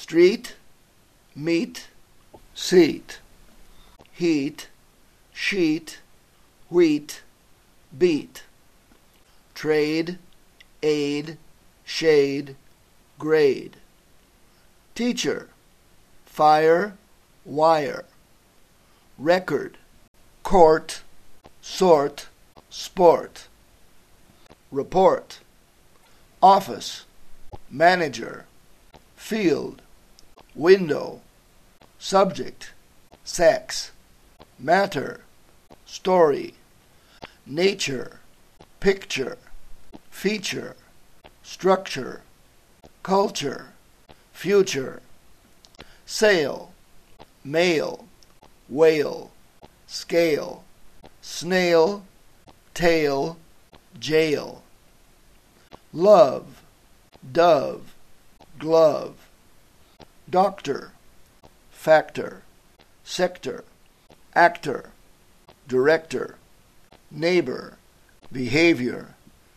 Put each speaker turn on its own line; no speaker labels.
street, meet, seat, heat, sheet, wheat, beat, trade, aid, shade, grade, teacher, fire, wire, record, court, sort, sport, report, office, manager, field, window, subject, sex, matter, story, nature, picture, feature, structure, culture, future, sail, mail, whale, scale, snail, tail, jail, love, dove, glove, doctor, factor, sector, actor, director, neighbor, behavior,